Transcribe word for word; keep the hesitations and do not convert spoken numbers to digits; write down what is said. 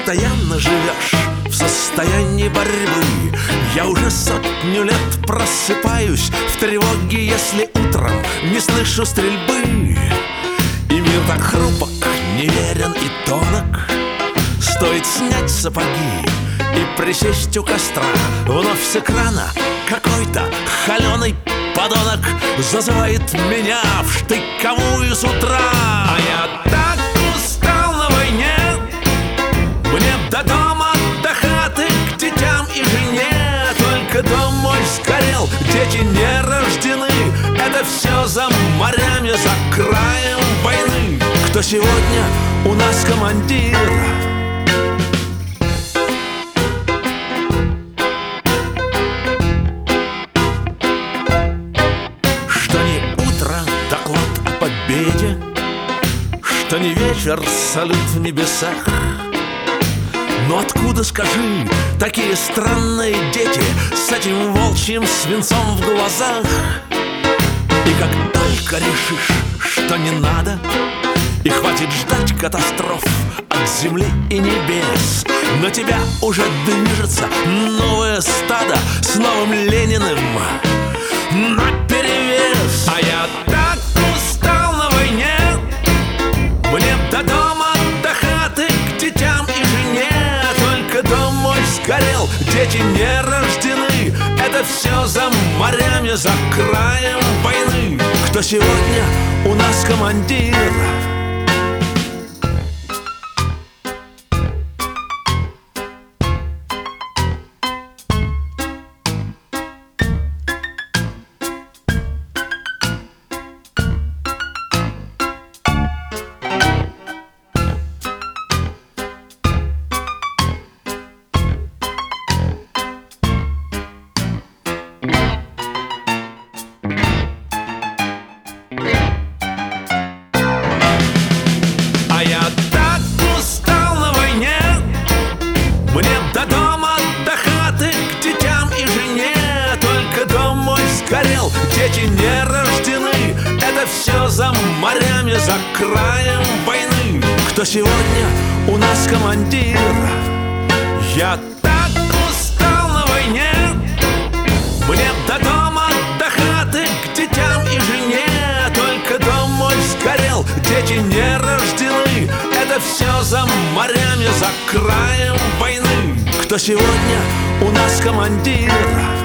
постоянно живешь в состоянии борьбы. Я уже сотню лет просыпаюсь в тревоге, если утром не слышу стрельбы. И мир так хрупок, неверен и тонок. Стоит снять сапоги и присесть у костра, вновь с экрана какой-то холеный подонок зазывает меня в штыковую с утра. А я так устал на войне, мне до дома, до хаты, к детям и жене. Только дом мой сгорел, дети не рождены. Это все за морями, за краем войны. Кто сегодня у нас командир? Что не вечер, салют в небесах. Но откуда, скажи, такие странные дети с этим волчьим свинцом в глазах? И как только решишь, что не надо, и хватит ждать катастроф от земли и небес, на тебя уже движется новое стадо с новым Лениным наперевес. А я так устал на войне, мне до дома, до хаты, к детям и жене. Только дом мой сгорел, дети не рождены. Это все за морями, за краем войны. Кто сегодня у нас командир? Дети не рождены. Это все за морями, за краем войны. Кто сегодня у нас командир? Я так устал на войне, мне до дома, до хаты, к детям и жене. Только дом мой сгорел, дети не рождены. Это все за морями, за краем войны. Кто сегодня у нас командир?